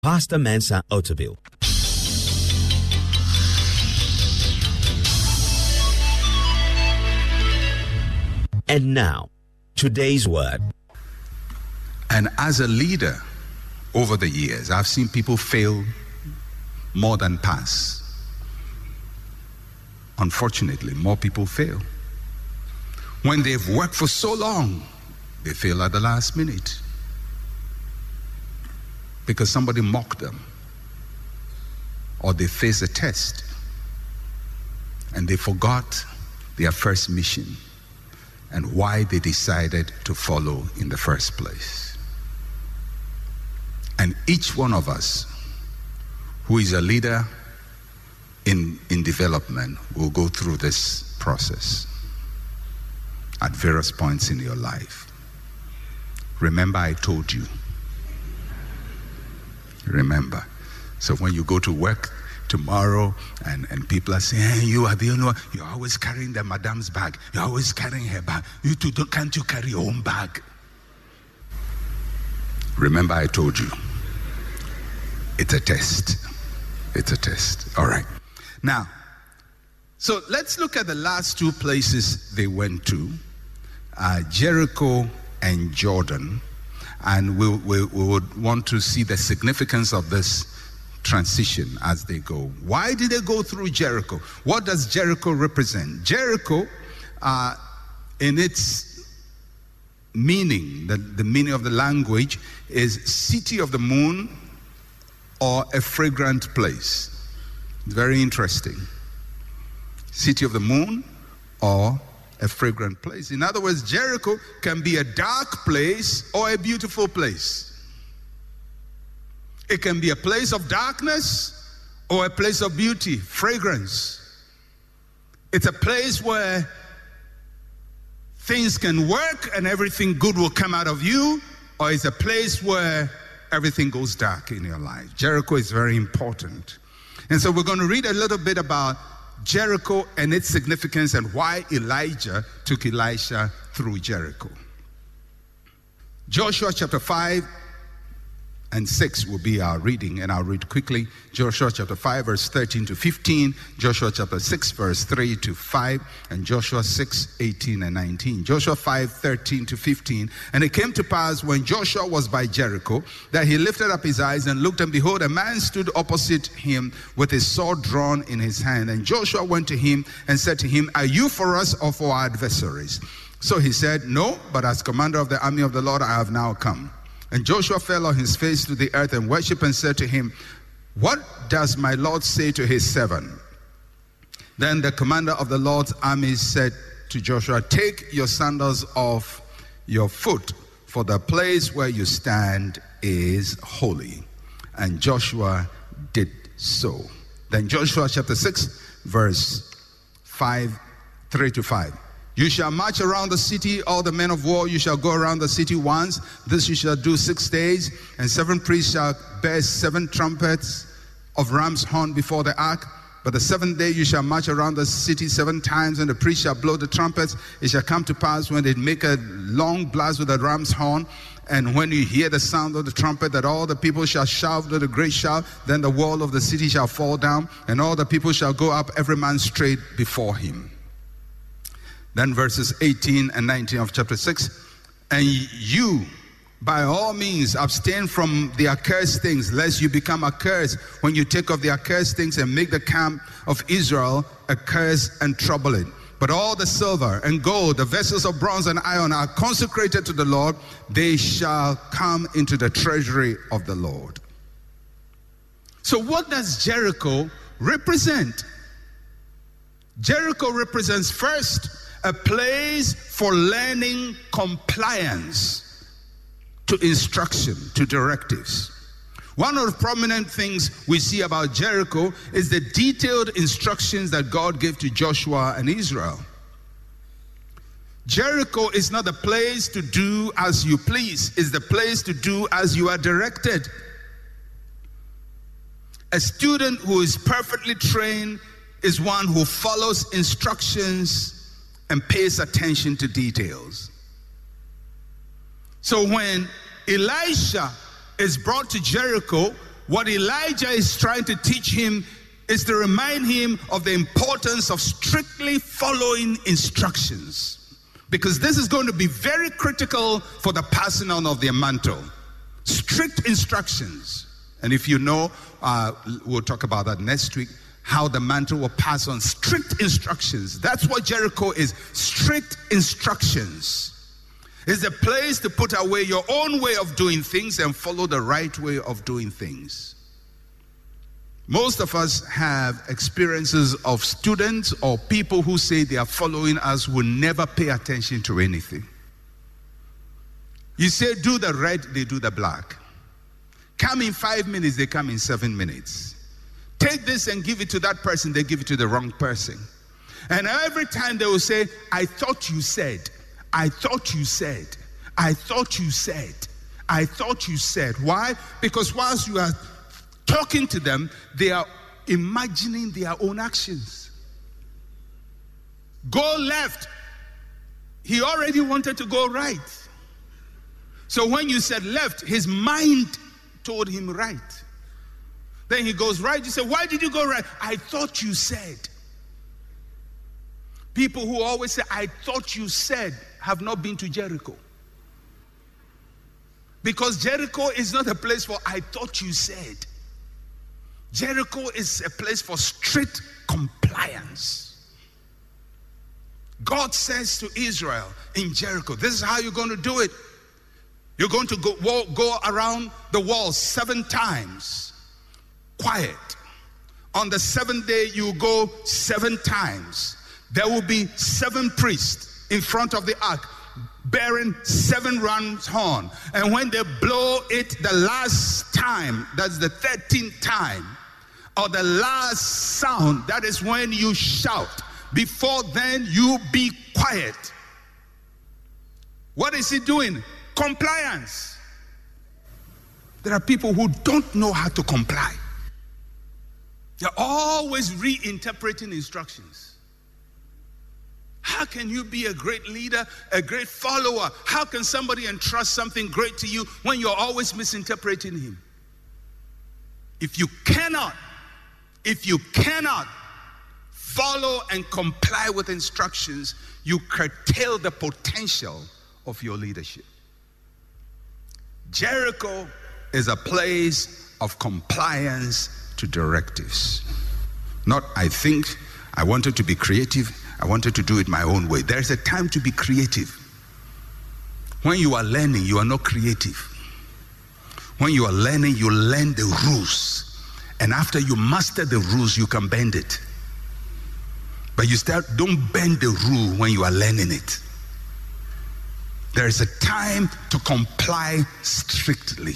Pastor Mensa Otabil. And now, today's word. And as a leader over the years, I've seen people fail more than pass. Unfortunately, more people fail. When they've worked for so long, they fail at the last minute because somebody mocked them, or they face a test and they forgot their first mission and why they decided to follow in the first place. And each one of us who is a leader in development will go through this process at various points in your life. Remember, I told you. Remember. So when you go to work tomorrow and people are saying, hey, you are the only one, you're always carrying the madam's bag, you're always carrying her bag, you two can't you carry your own bag? Remember, I told you. It's a test. It's a test. All right. Now, so let's look at the last two places they went to, Jericho and Jordan, and we would want to see the significance of this transition as they go. Why did they go through Jericho? What does Jericho represent? Jericho, in its meaning, the meaning of the language is city of the moon or a fragrant place. Very interesting. City of the moon or a fragrant place. In other words, Jericho can be a dark place or a beautiful place. It can be a place of darkness or a place of beauty, fragrance. It's a place where things can work and everything good will come out of you, or it's a place where everything goes dark in your life. Jericho is very important. And so we're going to read a little bit about Jericho and its significance and why Elijah took Elisha through Jericho. Joshua chapter 5 and 6 will be our reading, and I'll read quickly. Joshua chapter 5 verse 13 to 15, Joshua chapter 6 verse 3 to 5, and Joshua 6, 18 and 19. Joshua 5, 13 to 15. And it came to pass when Joshua was by Jericho that he lifted up his eyes and looked, and behold, a man stood opposite him with his sword drawn in his hand. And Joshua went to him and said to him, are you for us or for our adversaries? So he said, no, but as commander of the army of the Lord I have now come. And Joshua fell on his face to the earth and worshipped and said to him, what does my Lord say to his servant? Then the commander of the Lord's army said to Joshua, take your sandals off your foot, for the place where you stand is holy. And Joshua did so. Then Joshua chapter 6, verse 5, 3 to 5. You shall march around the city, all the men of war, you shall go around the city once. This you shall do 6 days, and 7 priests shall bear 7 trumpets of ram's horn before the ark. But the 7th day you shall march around the city 7 times, and the priests shall blow the trumpets. It shall come to pass when they make a long blast with the ram's horn, and when you hear the sound of the trumpet, that all the people shall shout with a great shout. Then the wall of the city shall fall down, and all the people shall go up, every man straight before him. Then verses 18 and 19 of chapter 6. And you, by all means, abstain from the accursed things, lest you become accursed when you take of the accursed things and make the camp of Israel accursed and trouble it. But all the silver and gold, the vessels of bronze and iron are consecrated to the Lord. They shall come into the treasury of the Lord. So what does Jericho represent? Jericho represents first a place for learning compliance to instruction, to directives. One of the prominent things we see about Jericho is the detailed instructions that God gave to Joshua and Israel. Jericho is not a place to do as you please, it's the place to do as you are directed. A student who is perfectly trained is one who follows instructions and pays attention to details. So when Elisha is brought to Jericho, what Elijah is trying to teach him is to remind him of the importance of strictly following instructions, because this is going to be very critical for the passing on of their mantle. Strict instructions. And if you know, we'll talk about that next week, how the mantle will pass on. Strict instructions. That's what Jericho is. Strict instructions. It's a place to put away your own way of doing things and follow the right way of doing things. Most of us have experiences of students or people who say they are following us who never pay attention to anything. You say do the red, they do the black. Come in 5 minutes, they come in 7 minutes. Take this and give it to that person, they give it to the wrong person. And every time they will say, I thought you said, I thought you said, I thought you said, I thought you said. Why? Because whilst you are talking to them, they are imagining their own actions. Go left. He already wanted to go right. So when you said left, his mind told him right. Then he goes right. You say, why did you go right? I thought you said. People who always say, I thought you said, have not been to Jericho. Because Jericho is not a place for I thought you said. Jericho is a place for strict compliance. God says to Israel in Jericho, this is how you're going to do it. You're going to go around the wall 7 times. Quiet. On the 7th day, you go 7 times. There will be 7 priests in front of the ark bearing 7 ram's horn. And when they blow it the last time, that's the 13th time, or the last sound, that is when you shout. Before then, you be quiet. What is he doing? Compliance. There are people who don't know how to comply. They're always reinterpreting instructions. How can you be a great leader, a great follower? How can somebody entrust something great to you when you're always misinterpreting him? If you cannot follow and comply with instructions, you curtail the potential of your leadership. Jericho is a place of compliance to directives. Not, I think, I wanted to be creative, I wanted to do it my own way. There's a time to be creative. When you are learning, you are not creative. When you are learning, you learn the rules. And after you master the rules, you can bend it. But don't bend the rule when you are learning it. There is a time to comply strictly.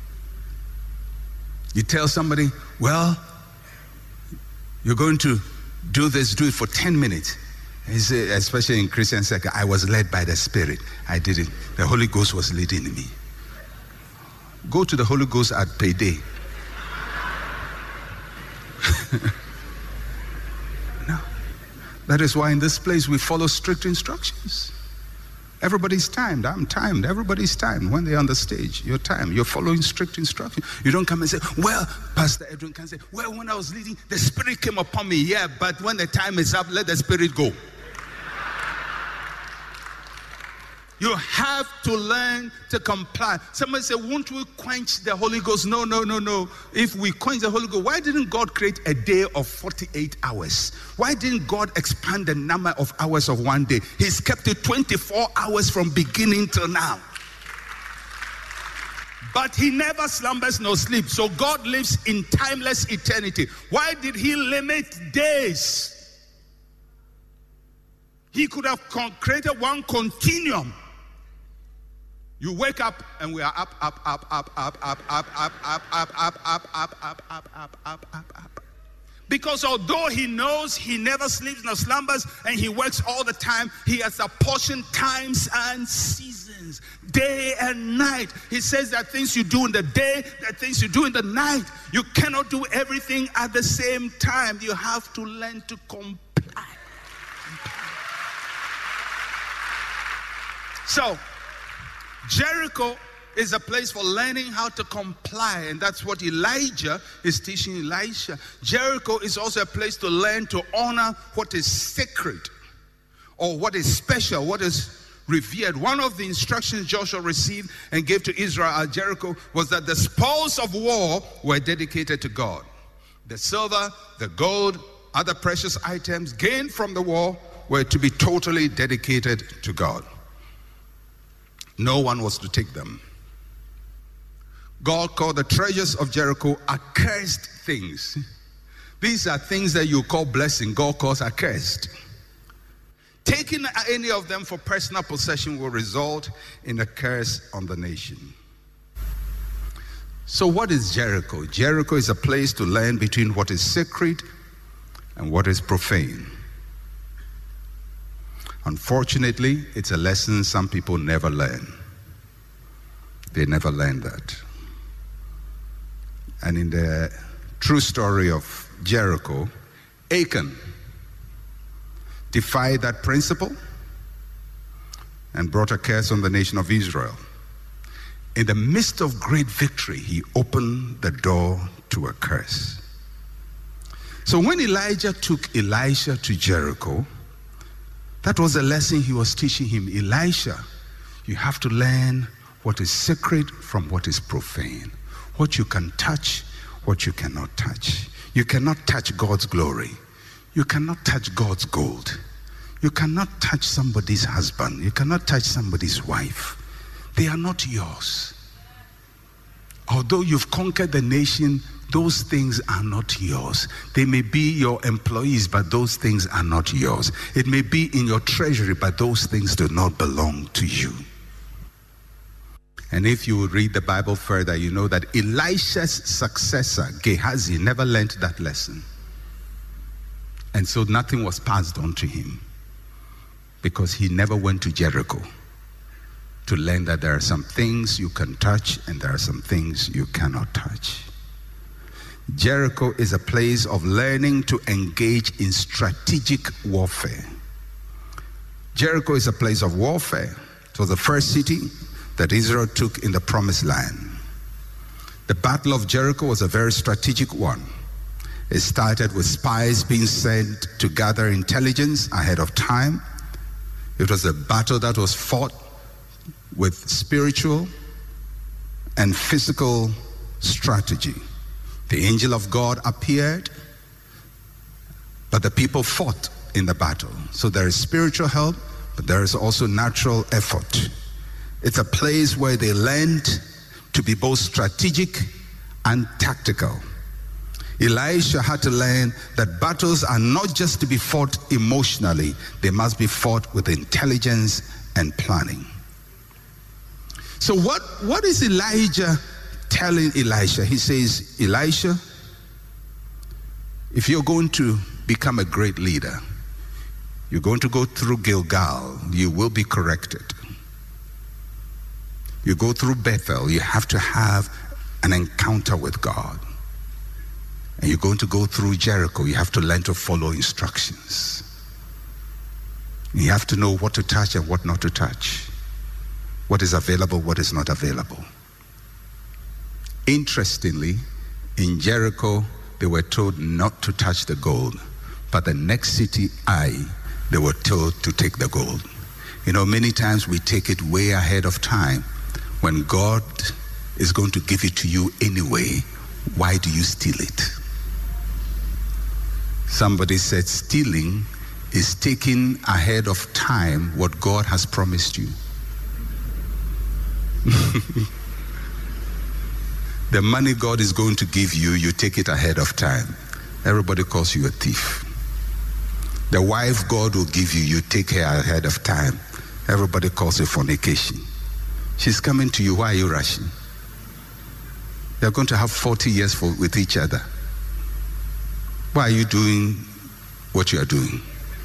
You tell somebody, well, you're going to do this, do it for 10 minutes. He said, especially in Christian circle, I was led by the Spirit. I did it. The Holy Ghost was leading me. Go to the Holy Ghost at payday. No. That is why in this place we follow strict instructions. Everybody's timed. I'm timed. Everybody's timed. When they're on the stage, you're timed. You're following strict instructions. You don't come and say, well, Pastor Edwin can say, well, when I was leading, the Spirit came upon me. Yeah, but when the time is up, let the Spirit go. You have to learn to comply. Somebody say, won't we quench the Holy Ghost? No. If we quench the Holy Ghost, why didn't God create a day of 48 hours? Why didn't God expand the number of hours of one day? He's kept it 24 hours from beginning till now. But he never slumbers nor sleeps. So God lives in timeless eternity. Why did he limit days? He could have created one continuum. You wake up and we are up. Because although he knows he never sleeps nor slumbers and he works all the time, he has apportioned times and seasons, day and night. He says that things you do in the day, that things you do in the night. You cannot do everything at the same time. You have to learn to comply. So, Jericho is a place for learning how to comply, and that's what Elijah is teaching Elisha. Jericho is also a place to learn to honor what is sacred, or what is special, what is revered. One of the instructions Joshua received and gave to Israel at Jericho was that the spoils of war were dedicated to God. The silver, the gold, other precious items gained from the war were to be totally dedicated to God. No one was to take them. God called the treasures of Jericho accursed things. These are things that you call blessing, God calls accursed. Taking any of them for personal possession will result in a curse on the nation. So what is Jericho? Jericho is a place to learn between what is sacred and what is profane. Unfortunately, it's a lesson some people never learn. They never learn that. And in the true story of Jericho, Achan defied that principle and brought a curse on the nation of Israel. In the midst of great victory, he opened the door to a curse. So when Elijah took Elisha to Jericho, that was a lesson he was teaching him. Elisha, you have to learn what is sacred from what is profane. What you can touch, what you cannot touch. You cannot touch God's glory. You cannot touch God's gold. You cannot touch somebody's husband. You cannot touch somebody's wife. They are not yours. Although you've conquered the nation, those things are not yours. They may be your employees, but those things are not yours. It may be in your treasury, but those things do not belong to you. And if you read the Bible further, you know that Elisha's successor, Gehazi, never learned that lesson. And so nothing was passed on to him, because he never went to Jericho to learn that there are some things you can touch and there are some things you cannot touch. Jericho is a place of learning to engage in strategic warfare. Jericho is a place of warfare. It was the first city that Israel took in the promised land. The Battle of Jericho was a very strategic one. It started with spies being sent to gather intelligence ahead of time. It was a battle that was fought with spiritual and physical strategy. The angel of God appeared, but the people fought in the battle. So there is spiritual help, but there is also natural effort. It's a place where they learned to be both strategic and tactical. Elisha had to learn that battles are not just to be fought emotionally, they must be fought with intelligence and planning. So what is Elijah telling Elisha? He says, Elisha, if you're going to become a great leader, you're going to go through Gilgal, you will be corrected. You go through Bethel, you have to have an encounter with God. And you're going to go through Jericho, you have to learn to follow instructions. You have to know what to touch and what not to touch. What is available, what is not available. Interestingly, in Jericho, they were told not to touch the gold. But the next city, Ai, they were told to take the gold. You know, many times we take it way ahead of time. When God is going to give it to you anyway, why do you steal it? Somebody said stealing is taking ahead of time what God has promised you. The money God is going to give you, you take it ahead of time. Everybody calls you a thief. The wife God will give you, you take her ahead of time. Everybody calls it fornication. She's coming to you, why are you rushing? You're going to have 40 years with each other. Why are you doing what you are doing?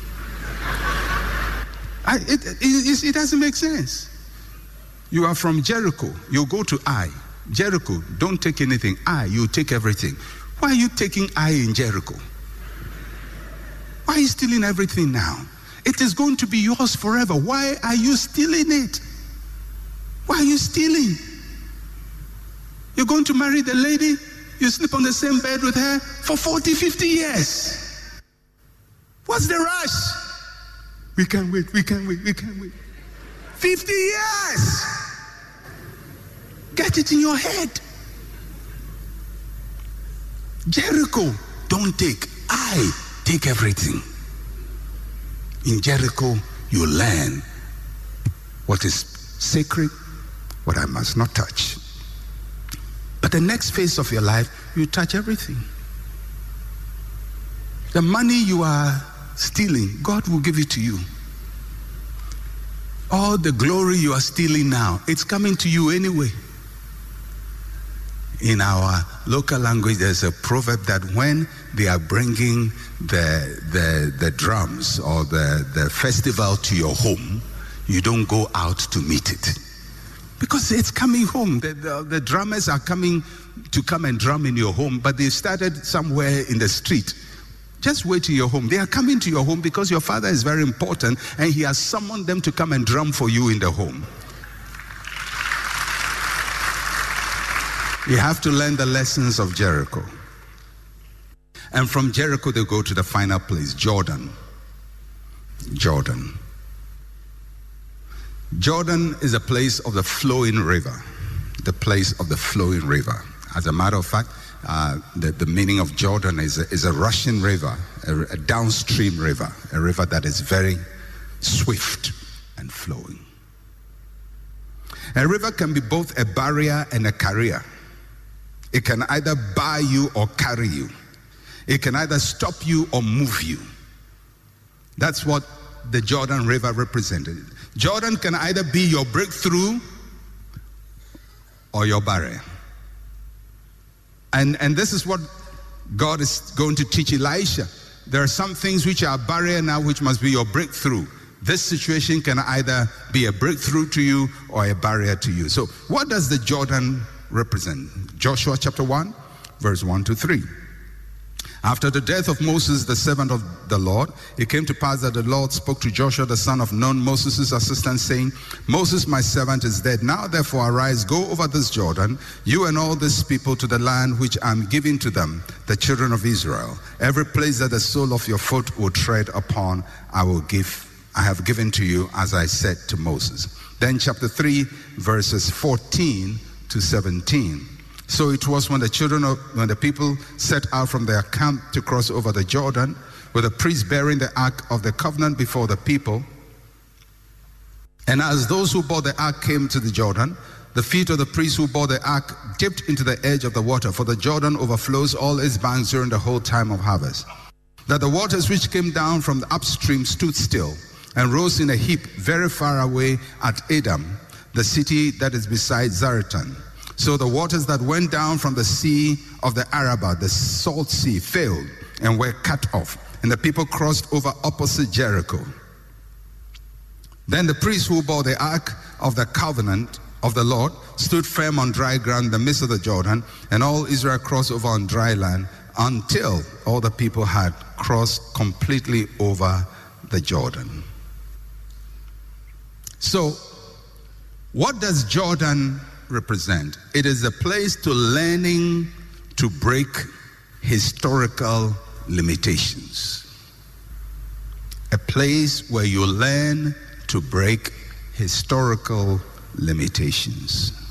It doesn't make sense. You are from Jericho, you go to Ai. Jericho, don't take anything. Ai, you take everything. Why are you taking Ai in Jericho? Why are you stealing everything now? It is going to be yours forever. Why are you stealing it? Why are you stealing? You're going to marry the lady, you sleep on the same bed with her for 40, 50 years. What's the rush? We can't wait. 50 years. Get it in your head. Jericho, don't take. I take everything. In Jericho, you learn what is sacred, what I must not touch. But the next phase of your life, you touch everything. The money you are stealing, God will give it to you. All the glory you are stealing now, it's coming to you anyway. In our local language, there's a proverb that when they are bringing the drums or the festival to your home, you don't go out to meet it. Because it's coming home. The drummers are coming to come and drum in your home, but they started somewhere in the street. Just wait in your home. They are coming to your home because your father is very important and he has summoned them to come and drum for you in the home. You have to learn the lessons of Jericho. And from Jericho, they go to the final place, Jordan. Jordan is a place of the flowing river. The place of the flowing river. As a matter of fact, the meaning of Jordan is a rushing river, a downstream river, a river that is very swift and flowing. A river can be both a barrier and a carrier. It can either bar you or carry you. It can either stop you or move you. That's what the Jordan River represented. Jordan can either be your breakthrough or your barrier. And this is what God is going to teach Elisha. There are some things which are a barrier now which must be your breakthrough. This situation can either be a breakthrough to you or a barrier to you. So what does the Jordan represent? Joshua chapter 1, verse 1 to 3. After the death of Moses, the servant of the Lord, it came to pass that the Lord spoke to Joshua, the son of Nun, Moses' assistant, saying, Moses, my servant, is dead. Now therefore arise, go over this Jordan, you and all this people, to the land which I am giving to them, the children of Israel. Every place that the sole of your foot will tread upon, I have given to you, as I said to Moses. Then chapter 3, verses 14 to 17. So it was when the people set out from their camp to cross over the Jordan, with the priest bearing the ark of the covenant before the people. And as those who bore the ark came to the Jordan, the feet of the priest who bore the ark dipped into the edge of the water, for the Jordan overflows all its banks during the whole time of harvest. That the waters which came down from the upstream stood still, and rose in a heap very far away at Edom, the city that is beside Zaretan. So the waters that went down from the sea of the Arabah, the salt sea, failed and were cut off, and the people crossed over opposite Jericho. Then the priest who bore the ark of the covenant of the Lord stood firm on dry ground in the midst of the Jordan, and all Israel crossed over on dry land until all the people had crossed completely over the Jordan. So, what does Jordan represent? It is a place to learning to break historical limitations. A place where you learn to break historical limitations.